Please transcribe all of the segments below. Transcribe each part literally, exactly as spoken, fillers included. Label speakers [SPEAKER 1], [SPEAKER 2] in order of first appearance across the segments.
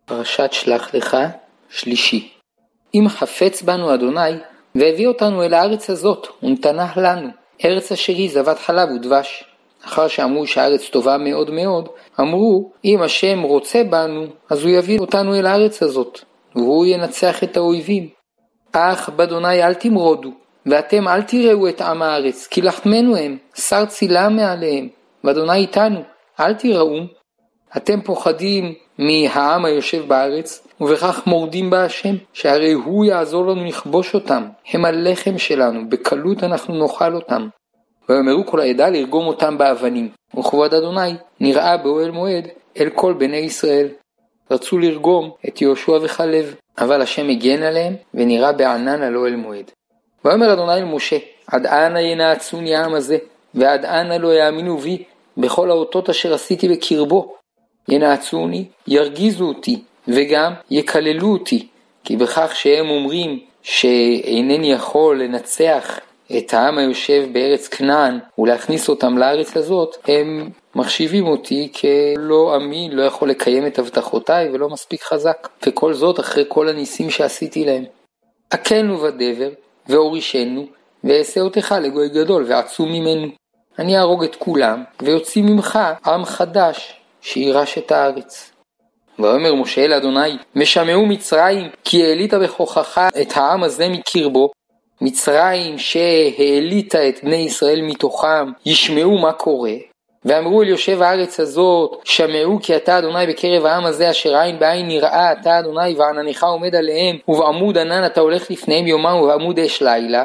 [SPEAKER 1] פרשת שלח לך, שלישי. אם חפץ בנו אדוני, והביא אותנו אל הארץ הזאת, ונתנה לנו, ארץ אשר היא זבת חלב ודבש. אחר שאמרו שהארץ טובה מאוד מאוד, אמרו, אם השם רוצה בנו, אז הוא יביא אותנו אל הארץ הזאת, והוא ינצח את האויבים. אך באדוני אל תמרודו, ואתם אל תראו את עם הארץ, כי לחמנו הם, שר צילה מעליהם, ואדוני איתנו, אל תראו. אתם פוחדים מהעם היושב בארץ, ובכך מורדים בה השם, שהרי הוא יעזור לנו לכבוש אותם. הם הלחם שלנו, בקלות אנחנו נאכל אותם. ואמרו כל העדה לרגום אותם באבנים. וכבוד אדוני נראה באוהל מועד אל כל בני ישראל. רצו לרגום את יהושע וכלב, אבל השם הגן עליהם ונראה בענן על אוהל מועד. ואומר אדוני למשה, עד אנה ינעצוני העם הזה, ועד אנה לא יאמינו בי בכל האותות אשר עשיתי בקרבו. ינעצוני, ירגיזו אותי, וגם יקללו אותי, כי בכך שהם אומרים שאינני יכול לנצח את העם היושב בארץ כנען ולהכניס אותם לארץ הזאת, הם מחשיבים אותי כלא אמין, לא יכול לקיים את הבטחותיי ולא מספיק חזק. וכל זאת אחרי כל הניסים שעשיתי להם. עקנו בדבר והורישנו, ואעשה אותך לגוי גדול ועצום ממנו. אני ארוג את כולם ויוציא ממך עם חדש שירש את הארץ. ואומר משה אל אדוני, משמעו מצרים, כי העלית בכוחך את העם הזה מקרבו. מצרים שהעלית את בני ישראל מתוכם, ישמעו מה קורה. ואמרו אל יושב הארץ הזאת, שמעו כי אתה אדוני בקרב העם הזה, אשר עין בעין נראה אתה אדוני, ועננך עומד עליהם, ובעמוד ענן אתה הולך לפניהם יומם, ובעמוד אש לילה.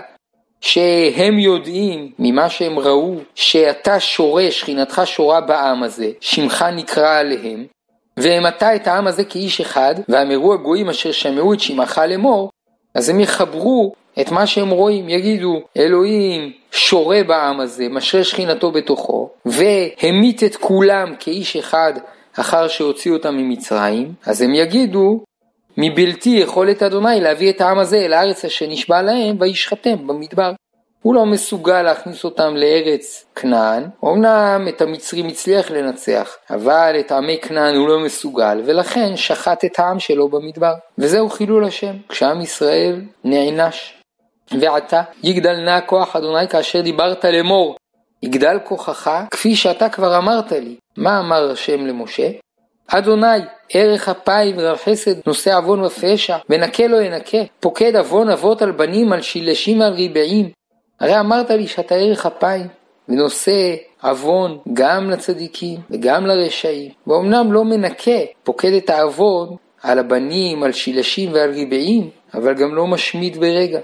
[SPEAKER 1] שהם יודעים ממה שהם ראו, שאתה שורה, שכינתך שורה בעם הזה, שמך נקרא עליהם, והמתה את העם הזה כאיש אחד, ואמרו הגויים אשר שמעו את שמך לאמור, אז הם יחברו את מה שהם רואים, יגידו, אלוהים שורה בעם הזה, משרה שכינתו בתוכו, והמית את כולם כאיש אחד אחר שהוציאו אותם ממצרים, אז הם יגידו, מבלתי יכולת אדוני להביא את העם הזה אל הארץ אשר נשבע להם וישחטם במדבר. הוא לא מסוגל להכניס אותם לארץ כנען, אומנם את המצרים הצליח לנצח, אבל את עמי כנען הוא לא מסוגל, ולכן שחט את העם שלו במדבר. וזהו חילול השם, כשעם ישראל נענש. ועתה יגדל נא כוח אדוני כאשר דיברת לאמור, יגדל כוחך כפי שאתה כבר אמרת לי. מה אמר השם למשה? אדוני, ערך אפיים ורב חסד, נושא עוון ופשע, ונקה לא ינקה, פוקד עוון אבות על בנים, על שילשים ועל ריבעים. הרי אמרת לי שאתה ערך אפיים, ונושא עוון גם לצדיקים וגם לרשעים, ואומנם לא מנקה, פוקד את העוון על הבנים, על שילשים ועל ריבעים, אבל גם לא משמיד ברגע.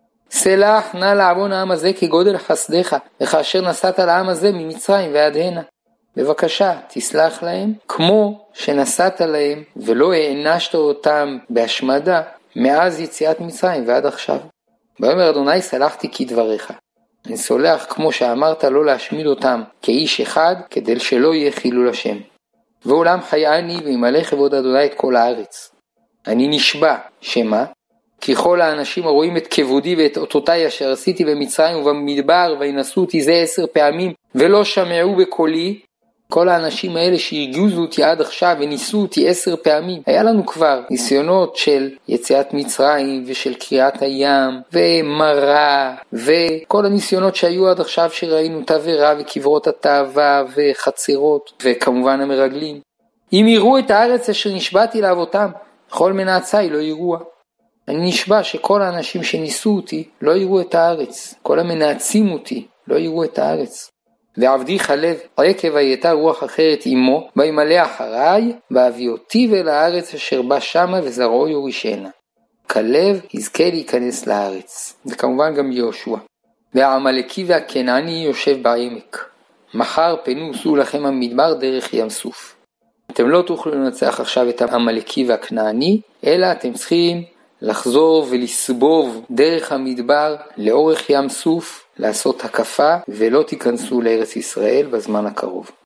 [SPEAKER 1] סלח נא לעוון העם הזה כגודל חסדך, וכאשר נסעת לעם הזה ממצרים ועד הנה. בבקשה, תסלח להם, כמו שנסעת להם, ולא הענשת אותם בהשמדה, מאז יציאת מצרים ועד עכשיו. ואומר אדוני, סלחתי כדבריך. אני סולח כמו שאמרת לא להשמיד אותם כאיש אחד, כדי שלא יהיה חילול השם. ואולם חייני וימלא כבוד אדוני את כל הארץ. אני נשבע, שמה? כי כל האנשים הרואים את כבודי ואת אותותיי אשר עשיתי במצרים ובמדבר, וינסו אותי זה עשר פעמים, ולא שמעו בקולי, כל האנשים האלה שהרגיזו אותי עד עכשיו וניסו אותי עשר פעמים. היה לנו כבר ניסיונות של יציאת מצרים ושל קריאת הים ומרה וכל הניסיונות שהיו עד עכשיו שראינו, תברה וקברות התאווה וחצרות וכמובן המרגלים. אם יראו את הארץ אשר נשבעתי לאבותם, כל מנעצי לא יראוה. אני נשבע שכל האנשים שניסו אותי לא יראו את הארץ, כל המנעצים אותי לא יראו את הארץ. ועבדי חלב עקב הייתה רוח אחרת עמו, וימלא אחריי, ואביא אותי אל הארץ אשר בא שמה וזרעו יורישנה. כלב יזכה להיכנס לארץ, וכמובן גם יהושע. והעמלקי והכנעני יושב בעמק. מחר פנו סעו לכם המדבר דרך ים סוף. אתם לא תוכלו לנצח עכשיו את העמלקי והכנעני, אלא אתם צריכים לחזור ולסבוב דרך המדבר לאורך ים סוף, לעשות הקפה, ולא תיכנסו לארץ ישראל בזמן הקרוב.